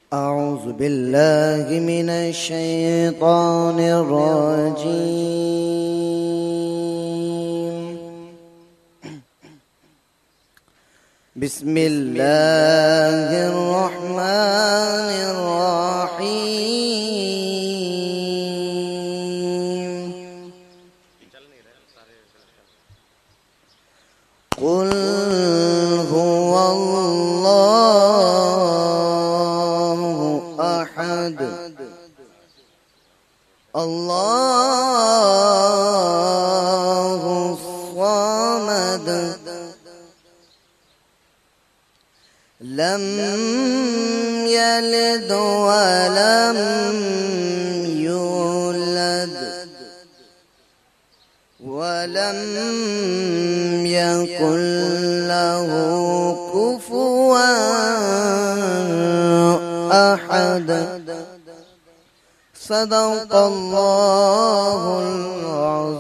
أعوذ بالله من الشيطان الرجيم. بسم الله الرحمن الرحيم. قل هو الله أحد الله الصمد لم يلد ولم يولد ولم يكن له كفوا أحد. صدق الله العظيم.